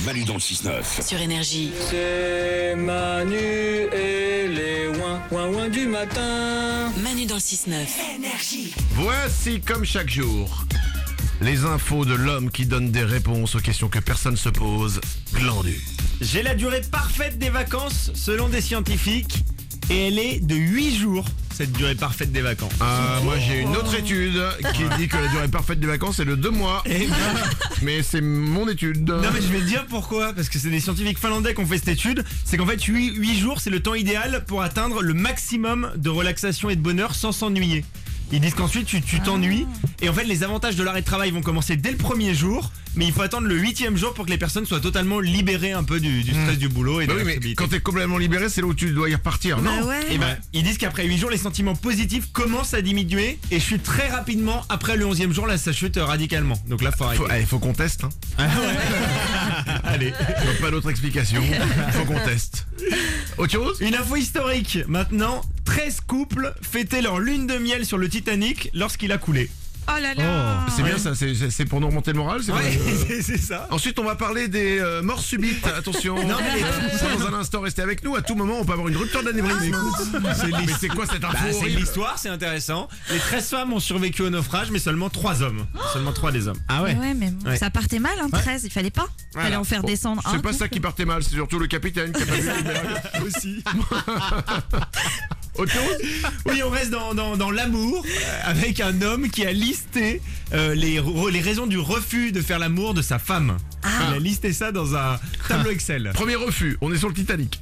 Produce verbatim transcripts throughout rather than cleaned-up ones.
Manu dans le six neuf. Sur Énergie. C'est Manu et les ouin ouin ouin du matin. Manu dans le six neuf. Voici comme chaque jour les infos de l'homme qui donne des réponses aux questions que personne se pose. Glandu. J'ai la durée parfaite des vacances selon des scientifiques et elle est de huit jours, cette durée parfaite des vacances. Ah, moi j'ai une autre étude qui dit que la durée parfaite des vacances est de deux mois. Et ben, Mais c'est mon étude. non mais je vais te dire pourquoi, parce que c'est des scientifiques finlandais qui ont fait cette étude. C'est qu'en fait huit jours c'est le temps idéal pour atteindre le maximum de relaxation et de bonheur sans s'ennuyer. Ils disent qu'ensuite tu tu t'ennuies et en fait les avantages de l'arrêt de travail vont commencer dès le premier jour, mais il faut attendre le huitième jour pour que les personnes soient totalement libérées un peu du, du stress du boulot et de Bah la oui, mais responsabilité. quand t'es complètement libéré, c'est là où tu dois y repartir, non? Bah ouais. Et ben, ils disent qu'après huit jours, les sentiments positifs commencent à diminuer et chutent très rapidement. Après le onzième jour, là, ça chute radicalement. Donc là, faut arrêter. Faut, allez, faut qu'on teste. Hein. Allez. Je vois pas d'autre explication. Faut qu'on teste. Autre chose? Une info historique. Maintenant, treize couples fêtaient leur lune de miel sur le Titanic lorsqu'il a coulé. Oh là là. C'est bien ça, c'est- c'est c'est pour nous remonter le moral, c'est vrai. c'est c'est ça. Ensuite, on va parler des euh, morts subites. Attention. Non, mais les- Euh, ça, dans un instant, restez avec nous. À tout moment, on peut avoir une rupture d'anévrisme. Mais c'est quoi cette info Bah, c'est horrible? l'histoire, c'est intéressant. Les treize femmes ont survécu au naufrage, mais seulement trois hommes. Seulement trois des hommes. Ah Ouais, mais bon, Ouais. ça partait mal, hein, treize, il fallait pas. Il Voilà. fallait en faire Bon, descendre un. C'est pas couple. ça qui partait mal, c'est surtout le capitaine qui a pas vu l'iceberg. aussi. Autre chose? Oui, on reste dans, dans, dans l'amour euh, avec un homme qui a listé euh, les, re- les raisons du refus de faire l'amour de sa femme. Il a listé ça dans un tableau Excel. Premier refus, on est sur le Titanic.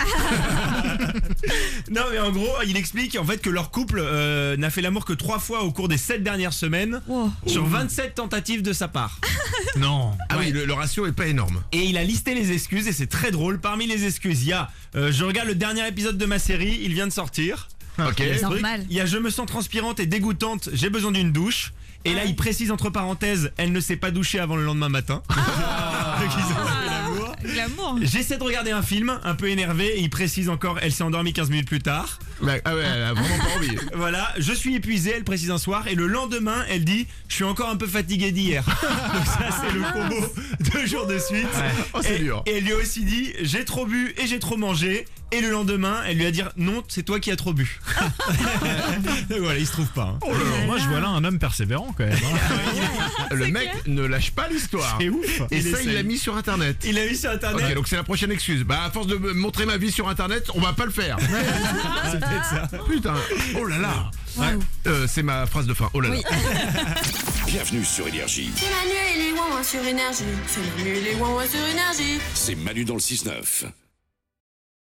Non mais en gros, il explique en fait que leur couple euh, n'a fait l'amour que trois fois au cours des sept dernières semaines Wow. sur vingt-sept tentatives de sa part. Non. Ah Ouais. oui, le, le ratio est pas énorme. Et il a listé les excuses et c'est très drôle. Parmi les excuses, il y a euh, je regarde le dernier épisode de ma série, il vient de sortir. Ok. Il y a ce truc. Normal. Il y a je me sens transpirante et dégoûtante, j'ai besoin d'une douche. Et là, il précise entre parenthèses, elle ne s'est pas douchée avant le lendemain matin. Donc, ils ont fait l'amour. Glamour. J'essaie de regarder un film, un peu énervé, et il précise encore, elle s'est endormie quinze minutes plus tard. Bah, ah ouais, elle a vraiment pas envie. Voilà, je suis épuisé, elle précise un soir, et le lendemain, elle dit, je suis encore un peu fatiguée d'hier. Donc ça, c'est le combo deux jours de suite. Oh, c'est et, dur. et elle lui a aussi dit, j'ai trop bu et j'ai trop mangé. Et le lendemain, elle lui a dit, non, c'est toi qui as trop bu. Donc voilà, il se trouve pas. hein. Moi je vois là un homme persévérant quand même. hein. Le mec ne lâche pas l'histoire. C'est ouf. Et Il ça, il essaye. l'a mis sur internet. Il a vu sur internet. Ok, donc c'est la prochaine excuse. Bah, à force de me montrer ma vie sur internet, on va pas le faire. C'est peut-être ça. Putain, oh là là. Waouh. Euh, c'est ma phrase de fin. Oh là là. Oui. Bienvenue sur Énergie. C'est Manu et les ouin ouin sur Énergie. C'est Manu et les ouin ouin sur Énergie. C'est Manu dans le six neuf.